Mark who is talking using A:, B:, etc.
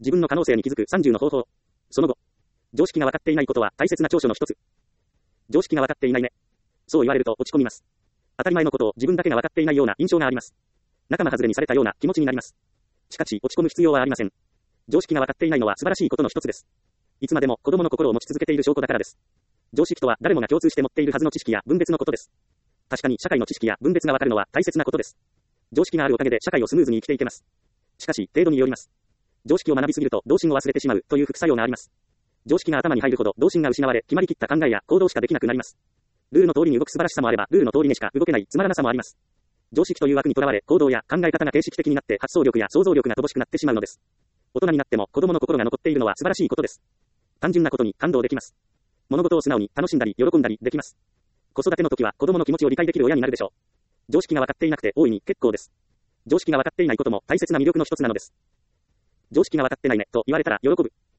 A: 自分の可能性に気づく30の方法。その後。常識が分かっていないことは大切な長所の一つ。常識が分かっていないね。そう言われると落ち込みます。当たり前のことを自分だけが分かっていないような印象があります。仲間外れにされたような気持ちになります。しかし落ち込む必要はありません。常識が分かっていないのは素晴らしいことの一つです。いつまでも子供の心を持ち続けている証拠だからです。常識とは誰もが共通して持っているはずの知識や分別のことです。確かに社会の知識や分別が分かるのは大切なことです。常識があるおかげで社会をスムーズに生きていけます。しかし、程度によります。常識を学びすぎると童心を忘れてしまうという副作用があります。常識が頭に入るほど童心が失われ、決まりきった考えや行動しかできなくなります。ルールの通りに動く素晴らしさもあれば、ルールの通りにしか動けないつまらなさもあります。常識という枠にとらわれ、行動や考え方が形式的になって発想力や想像力が乏しくなってしまうのです。大人になっても子供の心が残っているのは素晴らしいことです。単純なことに感動できます。物事を素直に楽しんだり喜んだりできます。子育ての時は子供の気持ちを理解できる親になるでしょう。常識が分かっていなくて大いに結構です。常識が分かっていないことも大切な魅力の一つなのです。常識が分かってないねと言われたら喜ぶ。